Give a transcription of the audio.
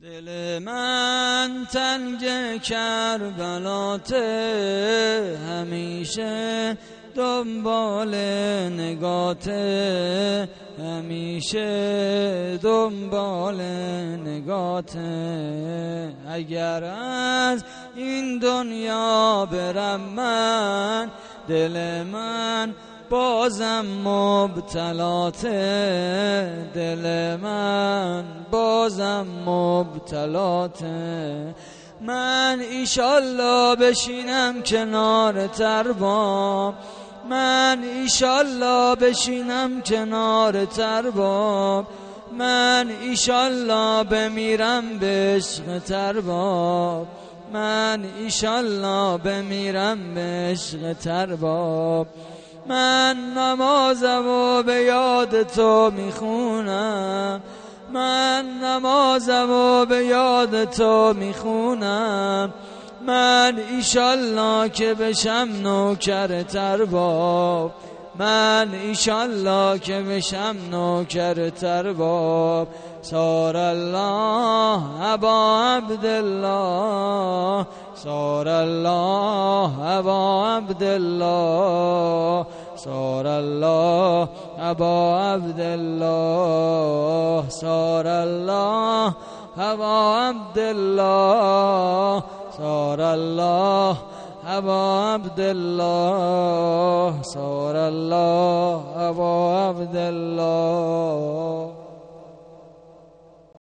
دل من تنگ کربلاته، همیشه دنبال نگاته، همیشه دنبال نگاته. اگر از این دنیا برم من، دل من بازم مبتلاته، دل من بازم مبتلاته. من ایشالله بشینم کنار تربام، من ایشالله بشینم کنار تربام، من ایشالله بمیرم به عشق ترباب، من ایشالله بمیرم به عشق ترباب. من نمازم و به یاد تو میخونم، من نمازم و به یاد تو میخونم. من ایشالله که بشم نوکر ترباب، من ایشالله که بشم نوکر ترباب. صار الله ابا عبدالله، صار الله ابا عبدالله، صار الله ابا عبدالله، صار الله ابا عبدالله، صار الله ابا عبدالله، صار الله ابا عبدالله.